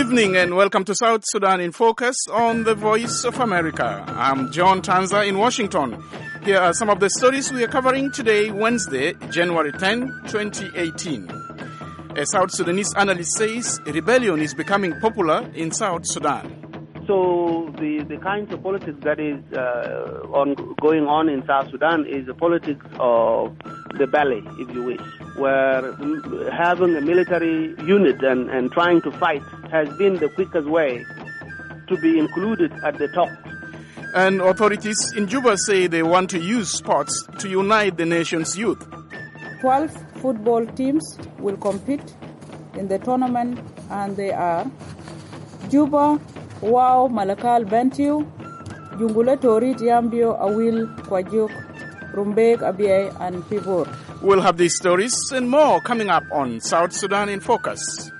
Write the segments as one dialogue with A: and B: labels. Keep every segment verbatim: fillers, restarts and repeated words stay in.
A: evening and welcome to South Sudan in Focus on the Voice of America. I'm John Tanza in Washington. Here are some of the stories we are covering today, Wednesday, January tenth, twenty eighteen. A South Sudanese analyst says rebellion is becoming popular in South Sudan.
B: So the, the kinds of politics that is uh, on, going on in South Sudan is the politics of the belly, if you wish, where having a military unit and, and trying to fight has been the quickest way to be included at the top.
A: And authorities in Juba say they want to use sports to unite the nation's youth.
C: twelve football teams will compete in the tournament, and they are Juba, Wow, Malakal, Bentiu, Jungule, Torit, Yambio, Awil, Kwajuk, Rumbek, Abiy, and Pibor.
A: We'll have these stories and more coming up on South Sudan in Focus.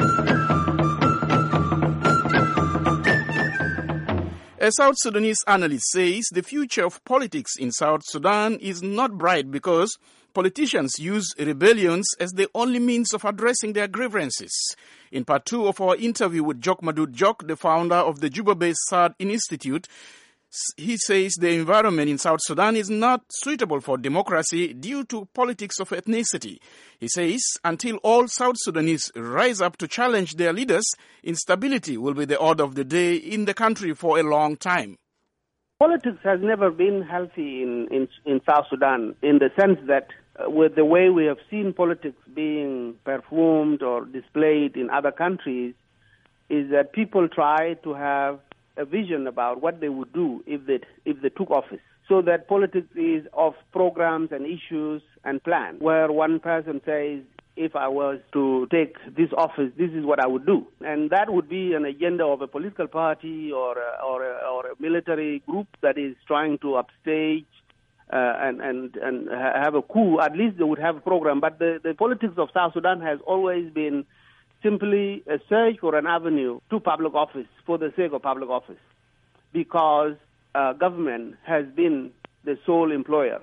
A: A South Sudanese analyst says the future of politics in South Sudan is not bright because politicians use rebellions as the only means of addressing their grievances. In part two of our interview with Jok Madud Jok, the founder of the Juba-based Sard Institute, he says the environment in South Sudan is not suitable for democracy due to politics of ethnicity. He says until all South Sudanese rise up to challenge their leaders, instability will be the order of the day in the country for a long time.
B: Politics has never been healthy in, in, in South Sudan in the sense that uh, with the way we have seen politics being performed or displayed in other countries is that people try to have a vision about what they would do if they, if they took office. So that politics is of programs and issues and plans, where one person says, if I was to take this office, this is what I would do. And that would be an agenda of a political party or a, or a, or a military group that is trying to upstage uh, and, and, and have a coup. At least they would have a program. But the, the politics of South Sudan has always been simply a search for an avenue to public office for the sake of public office, because uh, government has been the sole employer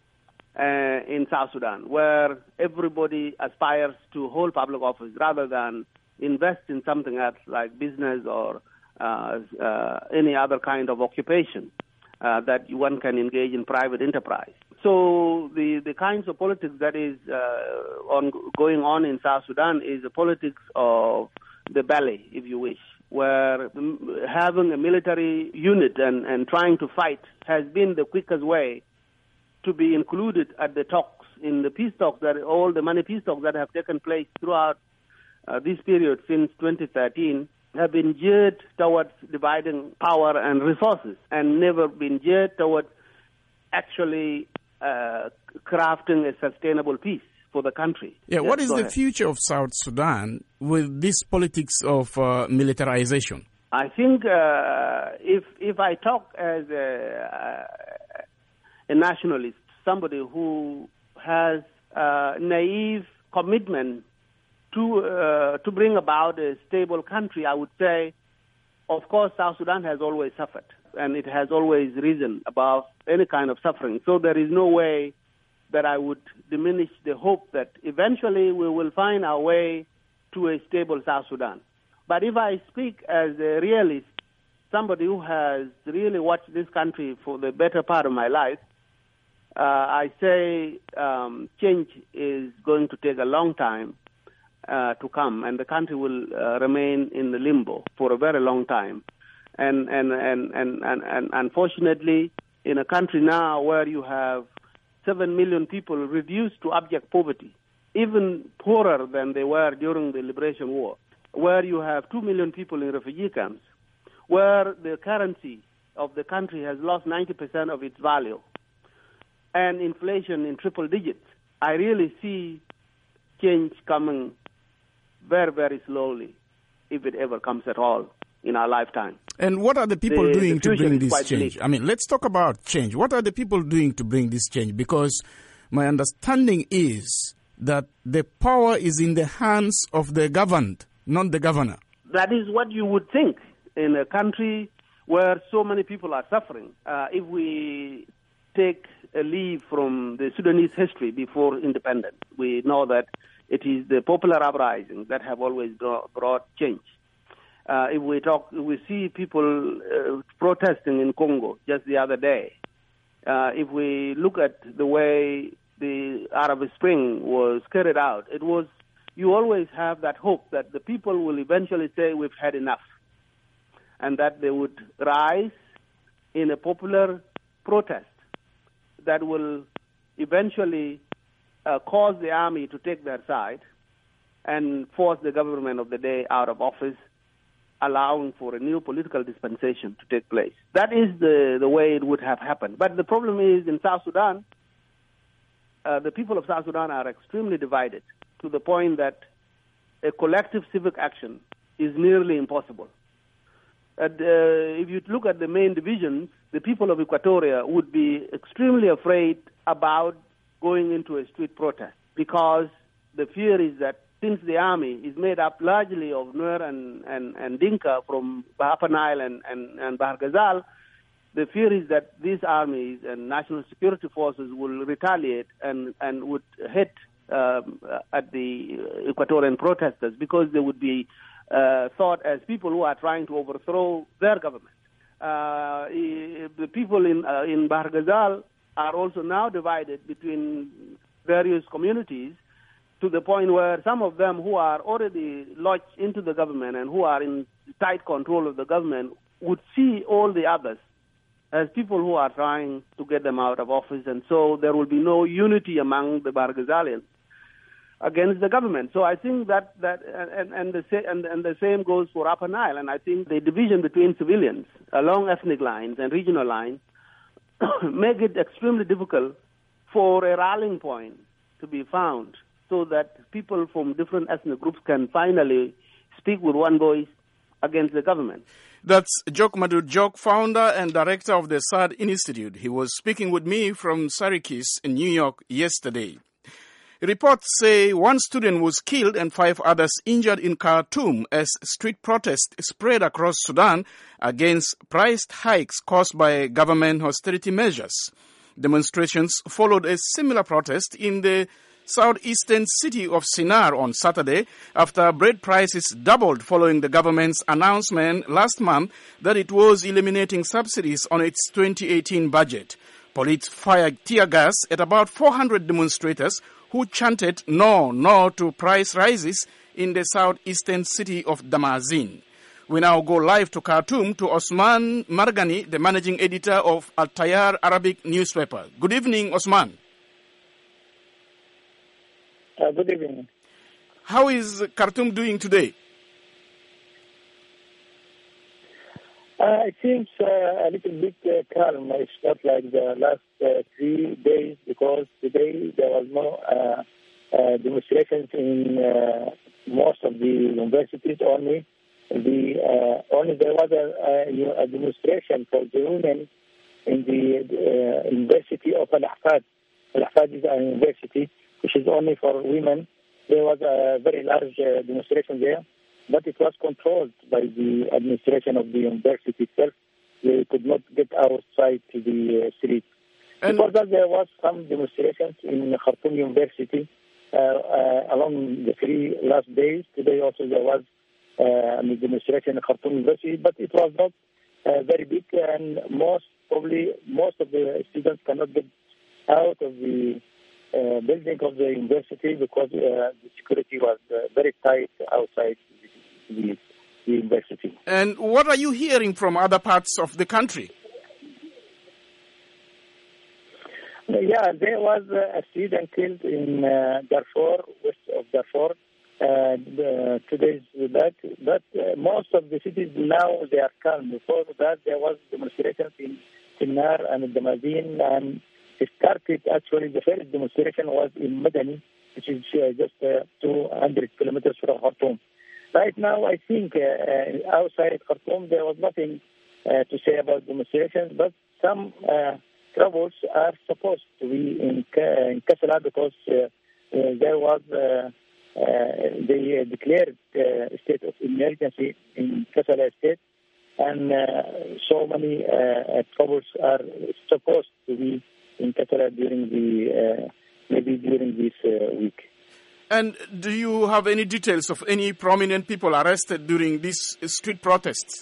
B: uh, in South Sudan, where everybody aspires to hold public office rather than invest in something else like business or uh, uh, any other kind of occupation uh, that one can engage in private enterprise. So the, the kinds of politics that is uh, on, going on in South Sudan is the politics of the belly, if you wish, where having a military unit and, and trying to fight has been the quickest way to be included at the talks, in the peace talks, that all the many peace talks that have taken place throughout uh, this period since twenty thirteen have been geared towards dividing power and resources and never been geared towards actually Uh, crafting a sustainable peace for the country.
A: Yeah,
B: yes,
A: what is the
B: ahead.
A: future of South Sudan with this politics of uh, militarization?
B: I think uh, if if I talk as a, a nationalist, somebody who has a naive commitment to uh, to bring about a stable country, I would say, of course, South Sudan has always suffered, and it has always risen above any kind of suffering. So there is no way that I would diminish the hope that eventually we will find our way to a stable South Sudan. But if I speak as a realist, somebody who has really watched this country for the better part of my life, uh, I say um, change is going to take a long time uh, to come, and the country will uh, remain in the limbo for a very long time. And and, and, and, and, and unfortunately, in a country now where you have seven million people reduced to abject poverty, even poorer than they were during the Liberation War, where you have two million people in refugee camps, where the currency of the country has lost ninety percent of its value, and inflation in triple digits, I really see change coming very, very slowly, if it ever comes at all in our lifetime.
A: And what are the people
B: the,
A: doing
B: the
A: to bring this change?
B: bleak.
A: I mean, let's talk about change. What are the people doing to bring this change? Because my understanding is that the power is in the hands of the governed, not the governor.
B: That is what you would think in a country where so many people are suffering. Uh, if we take a leaf from the Sudanese history before independence, we know that it is the popular uprisings that have always brought change. Uh, if we talk, we see people uh, protesting in Congo just the other day. Uh, if we look at the way the Arab Spring was carried out, it was, you always have that hope that the people will eventually say we've had enough, and that they would rise in a popular protest that will eventually uh, cause the army to take their side and force the government of the day out of office, allowing for a new political dispensation to take place. That is the, the way it would have happened. But the problem is in South Sudan, uh, the people of South Sudan are extremely divided to the point that a collective civic action is nearly impossible. And, uh, if you look at the main divisions, the people of Equatoria would be extremely afraid about going into a street protest, because the fear is that since the army is made up largely of Nuer and, and, and Dinka from Upper Nile and, and, and Bahr Ghazal, the fear is that these armies and national security forces will retaliate and, and would hit um, at the Equatorian protesters, because they would be uh, thought as people who are trying to overthrow their government. Uh, the people in, uh, in Bahr Ghazal are also now divided between various communities, to the point where some of them who are already lodged into the government and who are in tight control of the government would see all the others as people who are trying to get them out of office, and so there will be no unity among the Bahr Ghazalians against the government. So I think that, that and, and, the, and, and the same goes for Upper Nile, and I think the division between civilians along ethnic lines and regional lines make it extremely difficult for a rallying point to be found, so that people from different ethnic groups can finally speak with one voice against the government.
A: That's Jok Madud Jok, founder and director of the S A D Institute. He was speaking with me from Syracuse in New York yesterday. Reports say one student was killed and five others injured in Khartoum as street protests spread across Sudan against price hikes caused by government austerity measures. Demonstrations followed a similar protest in the southeastern city of Sinar on Saturday after bread prices doubled following the government's announcement last month that it was eliminating subsidies on its twenty eighteen budget. Police fired tear gas at about four hundred demonstrators who chanted no, no to price rises in the southeastern city of Damazin. We now go live to Khartoum to Osman Margani, the managing editor of Al Tayar Arabic newspaper. Good evening, Osman.
D: Uh, good evening.
A: How is Khartoum doing today?
D: Uh, it seems uh, a little bit uh, calm. It's not like the last uh, three days, because today there was no uh, uh, demonstrations in uh, most of the universities. Only the uh, only there was a, a, a demonstration for the women in the uh, University of Al Ahfad. Al Ahfad is a university which is only for women. There was a very large uh, demonstration there, but it was controlled by the administration of the university itself. They could not get outside to the uh, street. And before that, there was some demonstrations in Khartoum University uh, uh, along the three last days. Today also there was uh, a demonstration in Khartoum University, but it was not uh, very big, and most probably most of the students cannot get out of the Uh, building of the university because uh, the security was uh, very tight outside the, the university.
A: And what are you hearing from other parts of the country?
D: Uh, yeah, there was uh, a student killed in uh, Darfur, west of Darfur, uh, the, two days back. But uh, most of the cities now, they are calm. Before that, there was demonstrations in Sinar and Damazin, and it started, actually, the first demonstration was in Madani, which is uh, just uh, two hundred kilometers from Khartoum. Right now, I think uh, uh, outside Khartoum, there was nothing uh, to say about demonstrations, but some uh, troubles are supposed to be in, uh, in Kassala, because uh, uh, there was, uh, uh, they uh, declared uh, a state of emergency in Kassala state, and uh, so many uh, troubles are supposed to be in Qatar during the uh, maybe during this uh, week.
A: And do you have any details of any prominent people arrested during these street protests?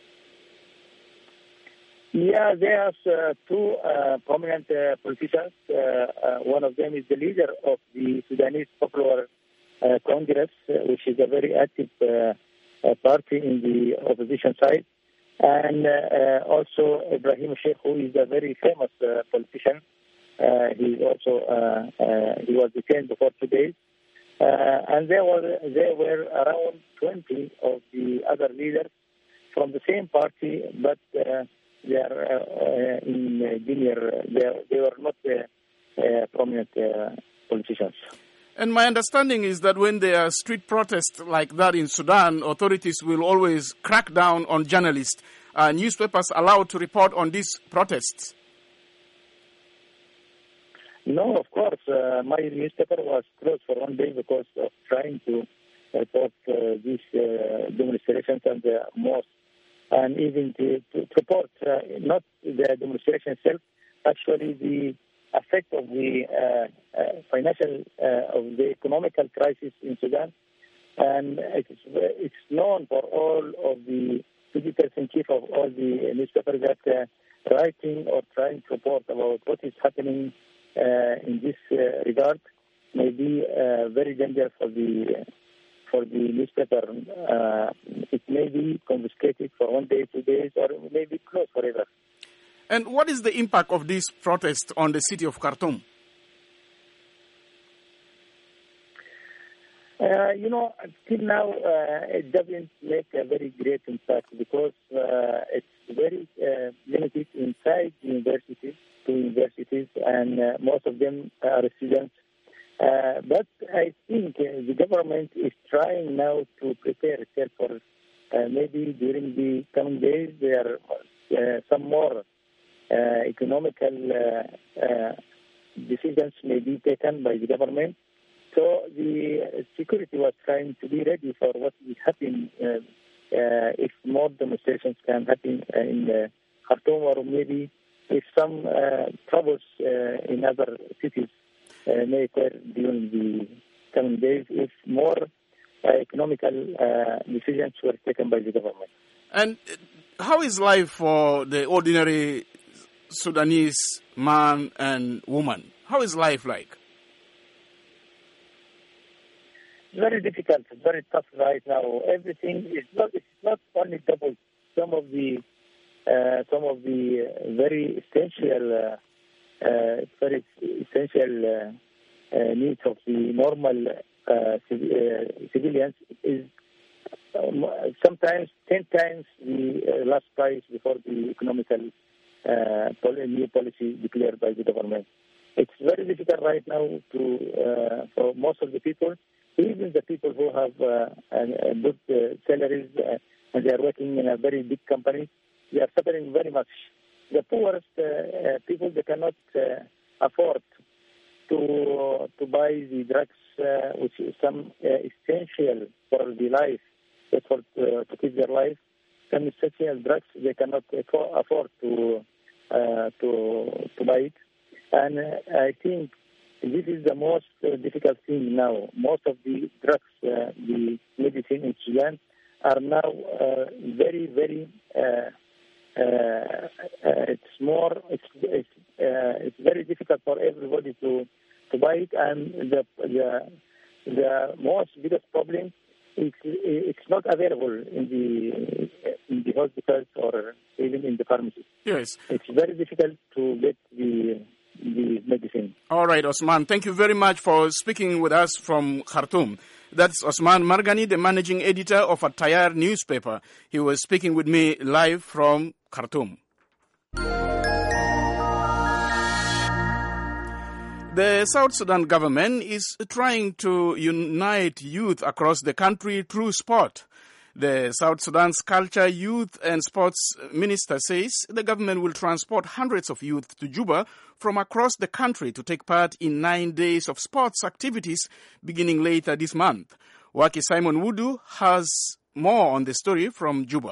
D: Yeah, there's uh, two uh, prominent uh, politicians. Uh, uh, one of them is the leader of the Sudanese Popular uh, Congress, uh, which is a very active uh, uh, party in the opposition side. And uh, uh, also Ibrahim Sheikh, who is a very famous uh, politician. Uh, he also uh, uh, he was detained for two days. Uh, and there were there were around twenty of the other leaders from the same party, but uh, they are uh, uh, in uh, junior. They, they were not uh, uh, prominent uh, politicians.
A: And my understanding is that when there are street protests like that in Sudan, authorities will always crack down on journalists. Are newspapers allowed to report on these protests?
D: No, of course. Uh, my newspaper was closed for one day because of trying to report uh, these uh, demonstrations and the mosques, and even to, to report uh, not the demonstration itself, actually the effect of the uh, uh, financial, uh, of the economical crisis in Sudan. And it's, it's known for all of the editors-in-chief of all the newspapers that uh, writing or trying to report about what is happening uh, in this uh, regard may be uh, very dangerous for the for the newspaper. Uh, it may be confiscated for one day, two days, or it may be closed forever.
A: And what is the impact of this protest on the city of Khartoum?
D: Uh, you know, till now, uh, it doesn't make a very great impact because uh, it's very uh, limited inside universities, to universities, and uh, most of them are students. Uh, but I think uh, the government is trying now to prepare itself for uh, maybe during the coming days there are uh, some more uh, economical uh, uh, decisions may be taken by the government. So the security was trying to be ready for what will happen uh, uh, if more demonstrations can happen in uh, Khartoum, or maybe if some uh, troubles uh, in other cities uh, may occur during the coming days if more uh, economical uh, decisions were taken by the government.
A: And how is life for the ordinary Sudanese man and woman? How is life like?
D: Very difficult, very tough right now. Everything is not, it's not only double. Some of the uh, some of the very essential, uh, uh, very essential uh, uh, needs of the normal uh, civ- uh, civilians is um, sometimes ten times the uh, last price before the economical uh, new policy declared by the government. It's very difficult right now to uh, for most of the people. Even the people who have uh, uh, good uh, salaries uh, and they are working in a very big company, they are suffering very much. The poorest uh, uh, people, they cannot uh, afford to to buy the drugs, uh, which is some uh, essential for the life, for uh, to keep their life. Some essential drugs they cannot afford to uh, to to buy it, and uh, I think this is the most uh, difficult thing now. Most of the drugs, uh, the medicine in Sudan, are now uh, very, very. Uh, uh, uh, it's more. It's it's, uh, it's very difficult for everybody to to buy it, and the the the most biggest problem is it's not available in the in the hospitals or even in the pharmacies.
A: Yes,
D: it's very difficult to get the. the medicine.
A: All right, Osman, thank you very much for speaking with us from Khartoum. That's Osman Margani, the managing editor of a Tayar newspaper. He was speaking with me live from Khartoum. The South Sudan government is trying to unite youth across the country through sport. The South Sudan's Culture, Youth and Sports Minister says the government will transport hundreds of youth to Juba from across the country to take part in nine days of sports activities beginning later this month. Waki Simon Wudu has more on the story from Juba.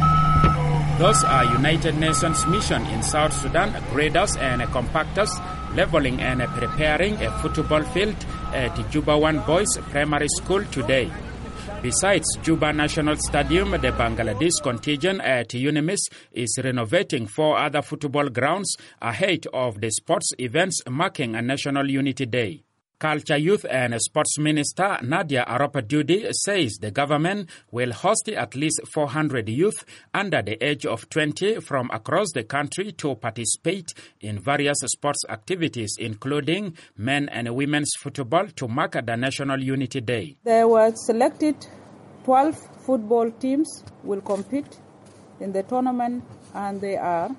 E: Those are United Nations mission in South Sudan, graders and compactors leveling and preparing a football field at Juba One Boys Primary School today. Besides Juba National Stadium, the Bangladesh contingent at UNIMIS is renovating four other football grounds ahead of the sports events marking a National Unity Day. Culture, Youth and Sports Minister Nadia Arop-Dudi says the government will host at least four hundred youth under the age of twenty from across the country to participate in various sports activities, including men and women's football, to mark the National Unity Day.
C: There were selected twelve football teams will compete in the tournament, and they are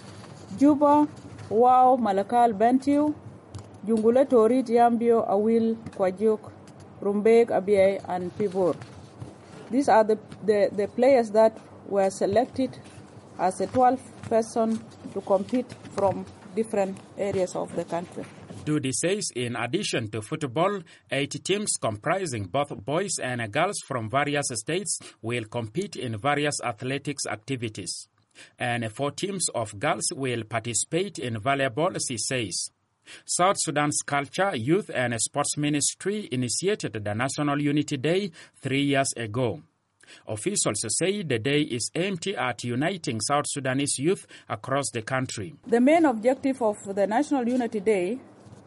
C: Juba, Wau, Malakal, Bentiu, Jungule, Torit, Yambio, Awil, Kwajuk, Rumbek, Abiy, and Pibor. These are the, the, the players that were selected as a twelve person to compete from different areas of the country.
E: Dudi says in addition to football, eight teams comprising both boys and girls from various states will compete in various athletics activities. And four teams of girls will participate in volleyball, she says. South Sudan's Culture, Youth and Sports Ministry initiated the National Unity Day three years ago. Officials say the day is aimed at uniting South Sudanese youth across the country.
C: The main objective of the National Unity Day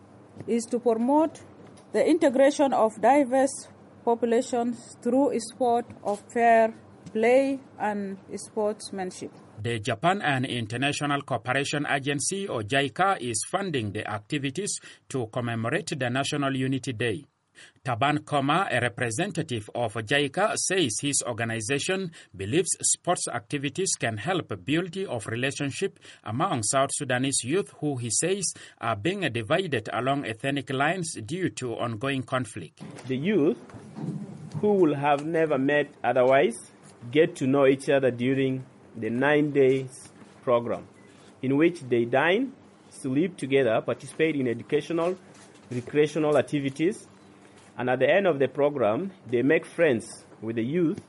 C: is to promote the integration of diverse populations through a sport of fair play and sportsmanship.
E: The Japan and International Cooperation Agency, or JICA, is funding the activities to commemorate the National Unity Day. Taban Koma, a representative of JICA, says his organization believes sports activities can help build of relationship among South Sudanese youth who, he says, are being divided along ethnic lines due to ongoing conflict.
F: The youth, who will have never met otherwise, get to know each other during the nine days program, in which they dine, sleep together, participate in educational, recreational activities, and at the end of the program, they make friends with the youth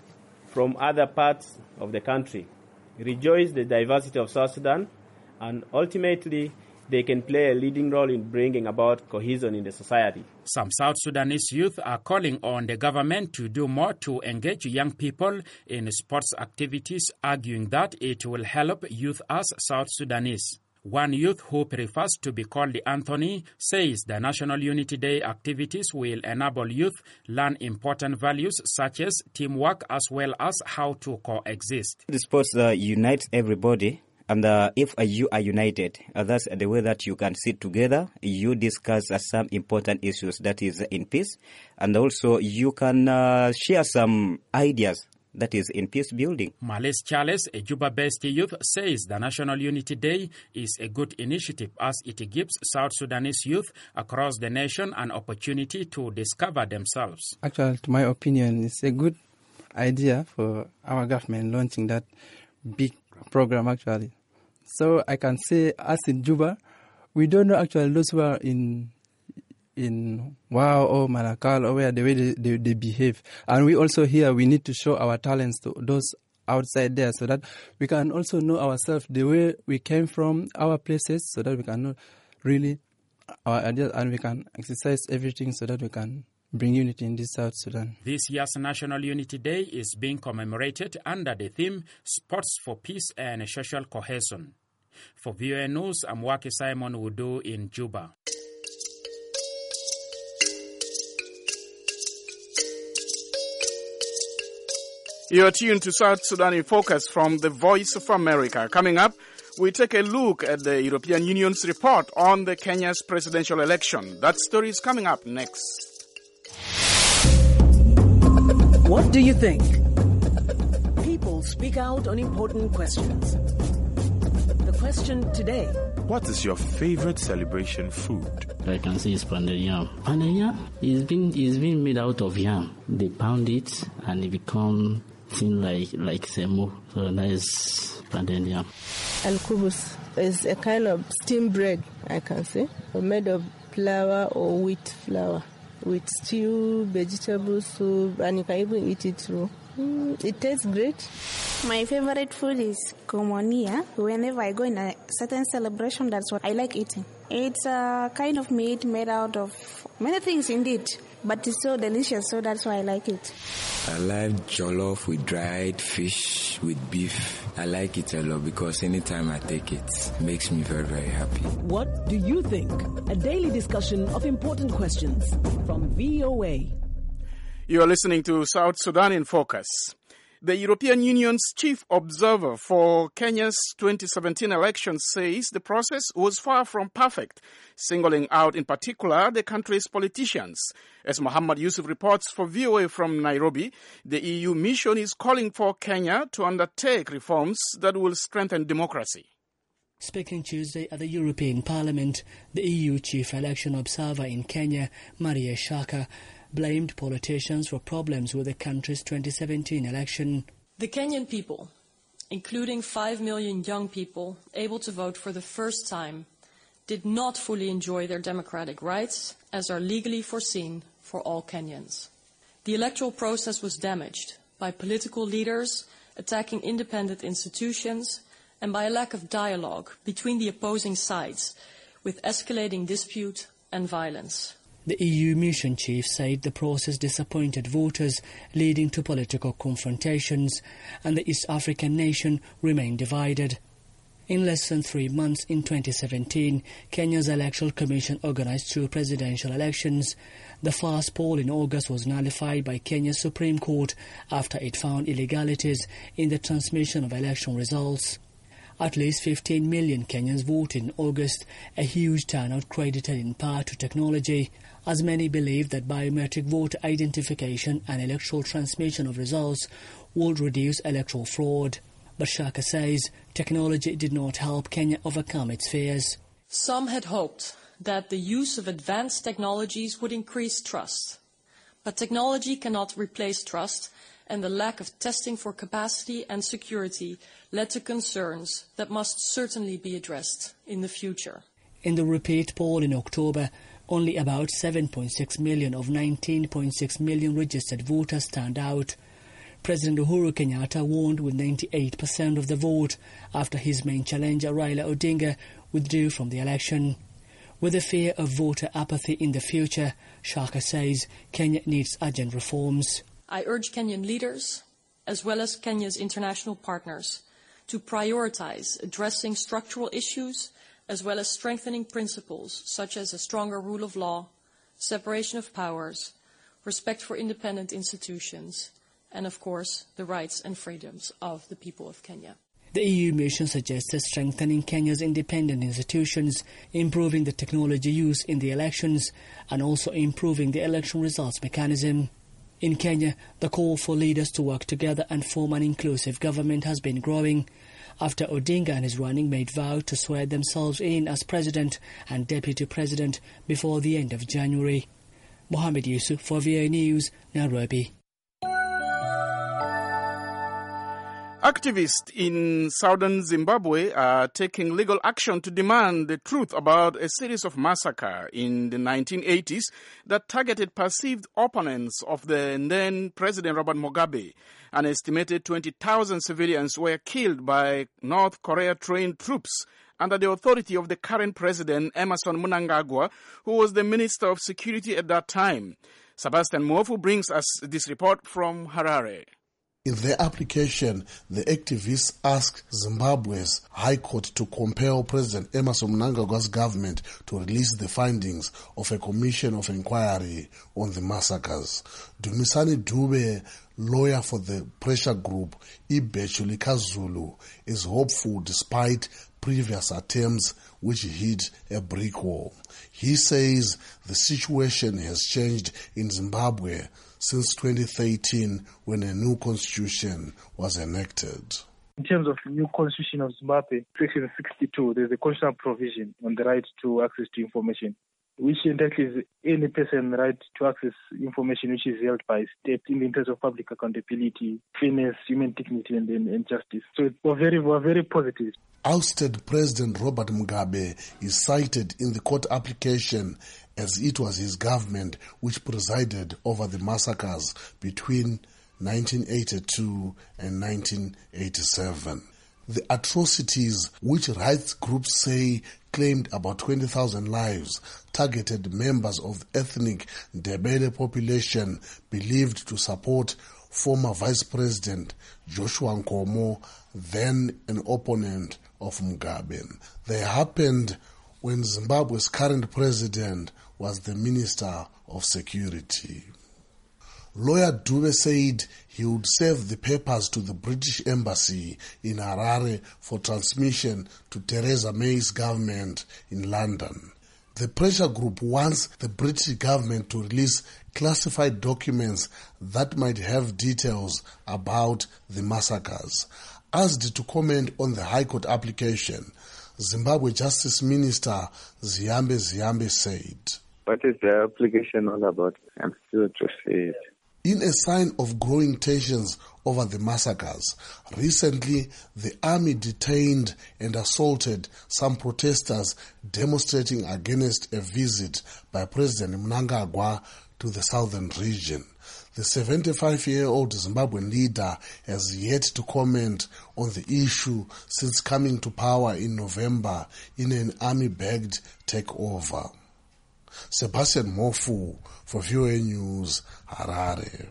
F: from other parts of the country, rejoice the diversity of South Sudan, and ultimately they can play a leading role in bringing about cohesion in the society.
E: Some South Sudanese youth are calling on the government to do more to engage young people in sports activities, arguing that it will help youth as South Sudanese. One youth who prefers to be called Anthony says the National Unity Day activities will enable youth learn important values such as teamwork as well as how to coexist.
G: The sports uh, unites everybody. And uh, if uh, you are united, uh, that's the way that you can sit together, you discuss uh, some important issues that is uh, in peace, and also you can uh, share some ideas that is in peace building.
E: Males Charles, a Juba-based youth, says the National Unity Day is a good initiative as it gives South Sudanese youth across the nation an opportunity to discover themselves.
H: Actually, to my opinion, it's a good idea for our government launching that big program actually. So I can say, as in Juba, we don't know actually those who are in in Wau or Malakal or where the way they, they, they behave. And we also here, we need to show our talents to those outside there so that we can also know ourselves, the way we came from, our places, so that we can know really our ideas and we can exercise everything so that we can bring unity in this South Sudan.
E: This year's National Unity Day is being commemorated under the theme Sports for Peace and Social Cohesion. For V O A News, I'm Waki Simon Wudu in Juba.
A: You're tuned to South Sudan in Focus from the Voice of America. Coming up, we take a look at the European Union's report on the Kenya's presidential election. That story is coming up next.
I: What do you think? People speak out on important questions. The question today:
J: what is your favorite celebration food?
K: I can say it's pounded yam. Pounded yam is being is being made out of yam. They pound it and it becomes thin like like semo. So that is pounded yam.
L: Al kubus is a kind of steamed bread, I can say, made of flour or wheat flour with stew, vegetable soup, and you can even eat it through. Mm, it tastes great.
M: My favorite food is komonia. Whenever I go in a certain celebration, that's what I like eating. It's a kind of meat made out of many things indeed, but it's so delicious, so that's why I like it.
N: I like jollof with dried fish with beef. I like it a lot because anytime I take it, it makes me very, very happy.
I: What do you think? A daily discussion of important questions from V O A.
A: You are listening to South Sudan in Focus. The European Union's chief observer for Kenya's twenty seventeen elections says the process was far from perfect, singling out in particular the country's politicians. As Muhammad Yusuf reports for V O A from Nairobi, the E U mission is calling for Kenya to undertake reforms that will strengthen democracy.
O: Speaking Tuesday at the European Parliament, the E U chief election observer in Kenya, Maria Shaka, blamed politicians for problems with the country's twenty seventeen election.
P: The Kenyan people, including five million young people able to vote for the first time, did not fully enjoy their democratic rights as are legally foreseen for all Kenyans. The electoral process was damaged by political leaders attacking independent institutions and by a lack of dialogue between the opposing sides, with escalating dispute and violence.
O: The E U mission chief said the process disappointed voters, leading to political confrontations, and the East African nation remained divided. In less than three months in twenty seventeen, Kenya's Electoral Commission organized two presidential elections. The first poll in August was nullified by Kenya's Supreme Court after it found illegalities in the transmission of election results. At least fifteen million Kenyans voted in August, a huge turnout credited in part to technology, as many believe that biometric voter identification and electoral transmission of results would reduce electoral fraud. But Shaka says technology did not help Kenya overcome its fears.
P: Some had hoped that the use of advanced technologies would increase trust. But technology cannot replace trust, and the lack of testing for capacity and security led to concerns that must certainly be addressed in the future.
O: In the repeat poll in October, only about seven point six million of nineteen point six million registered voters turned out. President Uhuru Kenyatta won with ninety-eight percent of the vote after his main challenger Raila Odinga withdrew from the election. With the fear of voter apathy in the future, Shaka says Kenya needs urgent reforms.
P: I urge Kenyan leaders, as well as Kenya's international partners, to prioritize addressing structural issues as well as strengthening principles such as a stronger rule of law, separation of powers, respect for independent institutions, and of course the rights and freedoms of the people of Kenya.
O: The E U mission suggested strengthening Kenya's independent institutions, improving the technology used in the elections, and also improving the election results mechanism. In Kenya, the call for leaders to work together and form an inclusive government has been growing, after Odinga and his running mate vowed to swear themselves in as president and deputy president before the end of January. Mohammed Yusuf for V O A News, Nairobi.
A: Activists in southern Zimbabwe are taking legal action to demand the truth about a series of massacres in the nineteen eighties that targeted perceived opponents of the then President Robert Mugabe. An estimated twenty thousand civilians were killed by North Korea-trained troops under the authority of the current president, Emmerson Mnangagwa, who was the Minister of Security at that time. Sebastian Mwofu brings us this report from Harare.
Q: In their application, the activists asked Zimbabwe's High Court to compel President Emmerson Mnangagwa's government to release the findings of a commission of inquiry on the massacres. Dumisani Dube, lawyer for the pressure group Ibechuli Kazulu, is hopeful despite previous attempts which hit a brick wall. He says the situation has changed in Zimbabwe since twenty thirteen, when a new constitution was enacted.
R: In terms of the new constitution of Zimbabwe, section sixty-two, there's a constitutional provision on the right to access to information, which entitles any person the right to access information which is held by state in the interest of public accountability, fairness, human dignity, and, and, and justice. So we're very, we're very positive.
Q: Ousted President Robert Mugabe is cited in the court application as it was his government which presided over the massacres between nineteen eighty-two and nineteen eighty-seven. The atrocities, which rights groups say claimed about twenty thousand lives, targeted members of the ethnic Ndebele population believed to support former Vice President Joshua Nkomo, then an opponent of Mugabe. They happened when Zimbabwe's current president was the Minister of Security. Lawyer Dube said he would serve the papers to the British Embassy in Harare for transmission to Theresa May's government in London. The pressure group wants the British government to release classified documents that might have details about the massacres. Asked to comment on the High Court application, Zimbabwe Justice Minister Ziyambe Ziyambe said,
S: "What is the application all about? I'm still to see it."
Q: In a sign of growing tensions over the massacres, recently the army detained and assaulted some protesters demonstrating against a visit by President Mnangagwa to the southern region. The seventy-five-year-old Zimbabwean leader has yet to comment on the issue since coming to power in November in an army-backed takeover. Sebastian Mofu for V O A News, Harare.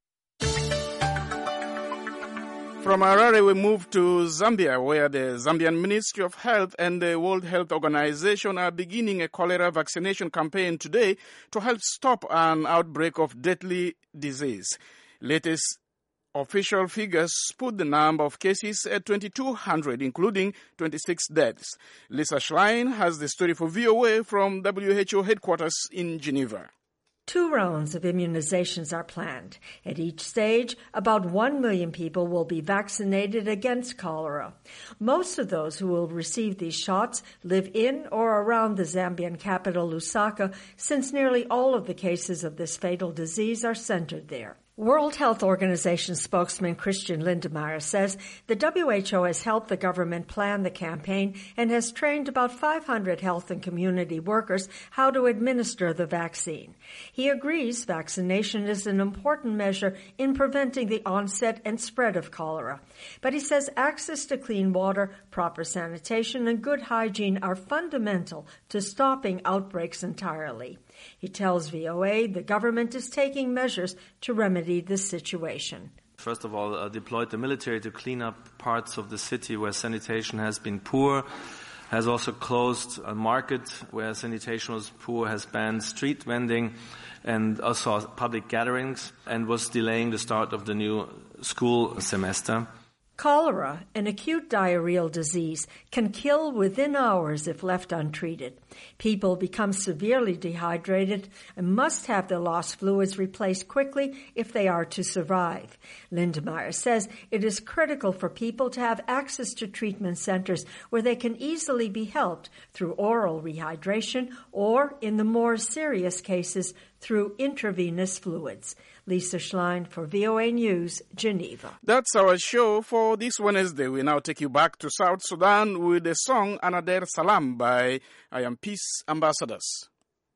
A: From Harare, we move to Zambia, where the Zambian Ministry of Health and the World Health Organization are beginning a cholera vaccination campaign today to help stop an outbreak of deadly disease. Latest official figures put the number of cases at twenty-two hundred, including twenty-six deaths. Lisa Schlein has the story for V O A from W H O headquarters in Geneva.
T: Two rounds of immunizations are planned. At each stage, about one million people will be vaccinated against cholera. Most of those who will receive these shots live in or around the Zambian capital, Lusaka, since nearly all of the cases of this fatal disease are centered there. World Health Organization spokesman Christian Lindemeyer says the W H O has helped the government plan the campaign and has trained about five hundred health and community workers how to administer the vaccine. He agrees vaccination is an important measure in preventing the onset and spread of cholera. But he says access to clean water, proper sanitation, and good hygiene are fundamental to stopping outbreaks entirely. He tells V O A the government is taking measures to remedy this situation.
U: First of all, uh, deployed the military to clean up parts of the city where sanitation has been poor, has also closed a market where sanitation was poor, has banned street vending and also public gatherings, and was delaying the start of the new school semester.
T: Cholera, an acute diarrheal disease, can kill within hours if left untreated. People become severely dehydrated and must have their lost fluids replaced quickly if they are to survive. Lindemeyer says it is critical for people to have access to treatment centers where they can easily be helped through oral rehydration or, in the more serious cases, through intravenous fluids. Lisa Schlein for V O A News, Geneva.
A: That's our show for this Wednesday. We now take you back to South Sudan with the song Anader Salam by I Am Peace Ambassadors.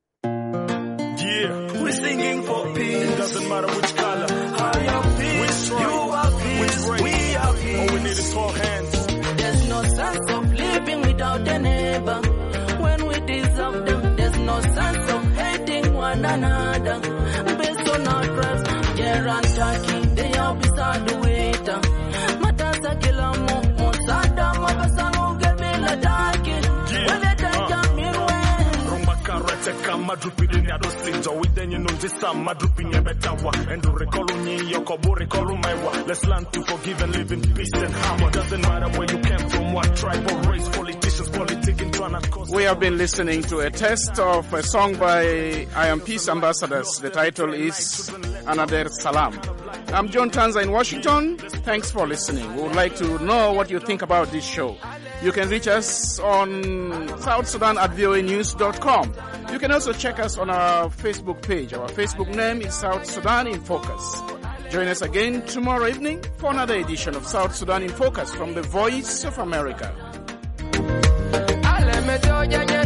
V: Yeah, we're singing for peace. It doesn't matter which color. I am peace. Which you are peace. Which race. We are peace. All we need is four hands.
W: There's no sense of living without a neighbor. When we deserve them, there's no sense of hating one another. Based on our tribes, Turkey, they are beside the waiter. Matasa kila mu, musada mabasa mugebila daki. Whether they can mirwe.
V: Rumba karate kama drupidi ni ado stinjo. Within you know this time, madrupi nyebetawa. And to recall unyi, yokobo recall umaiwa. Let's learn to forgive and live in peace and harmony. Doesn't matter where you came from, what tribe or race, politicians, politicking, trying to cause.
A: We have been listening to a test of a song by I Am Peace Ambassadors. The title is Anader Salam. I'm John Tanza in Washington. Thanks for listening. We would like to know what you think about this show. You can reach us on South Sudan at V O A news dot com. You can also check us on our Facebook page. Our Facebook name is South Sudan in Focus. Join us again tomorrow evening for another edition of South Sudan in Focus from the Voice of America.